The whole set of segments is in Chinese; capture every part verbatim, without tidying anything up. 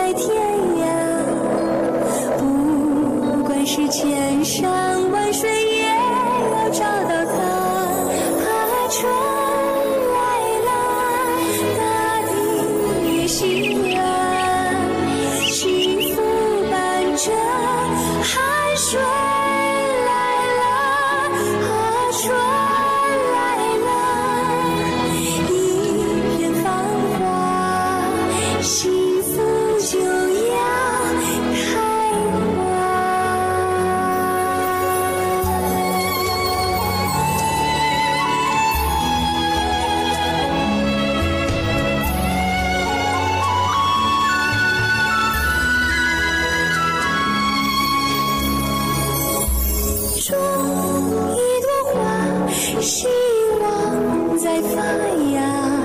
在天涯，不管是千山万水，也要找到他。啊，春来了，大地也欣然，幸福伴着汗水来了。啊，春来了，一片芳华，幸福就要开花。种一朵花，希望在发芽。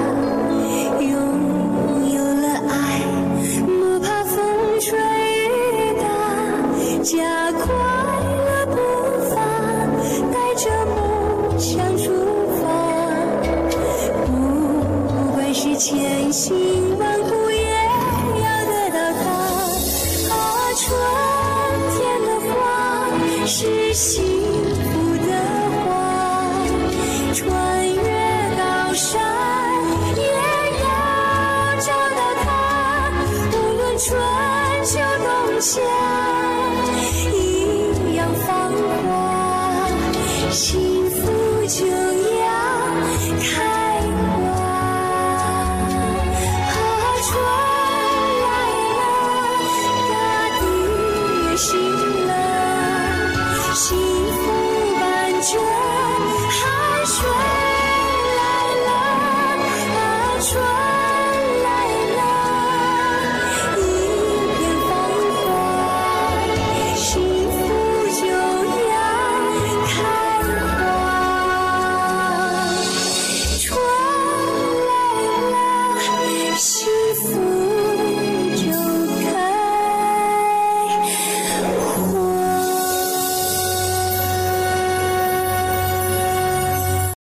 拥有了爱，不怕风吹雨打，加快了步伐，带着梦想出发。不管是千辛万苦，也要得到它。啊，春天的花是幸福的花，穿越高山也要找到它。无论春秋冬夏，一样芳华，幸福就